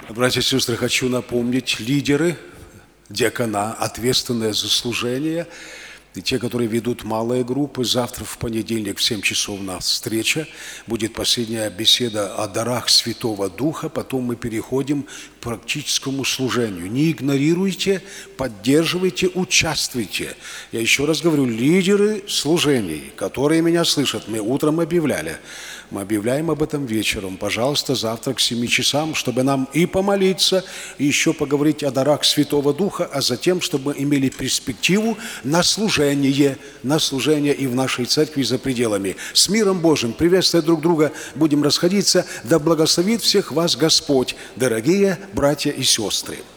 Братья и сестры, хочу напомнить, лидеры, диакона, ответственные за служение, и те, которые ведут малые группы, завтра в понедельник в 7 часов у нас встреча, будет последняя беседа о дарах Святого Духа, потом мы переходим к практическому служению. Не игнорируйте, поддерживайте, участвуйте. Я еще раз говорю, лидеры служений, которые меня слышат, мы утром объявляли, мы объявляем об этом вечером. Пожалуйста, завтра к 7 часам, чтобы нам и помолиться, и еще поговорить о дарах Святого Духа, а затем, чтобы мы имели перспективу на служение и в нашей церкви за пределами. С миром Божьим, приветствуя друг друга, будем расходиться. Да благословит всех вас Господь, дорогие братья и сестры.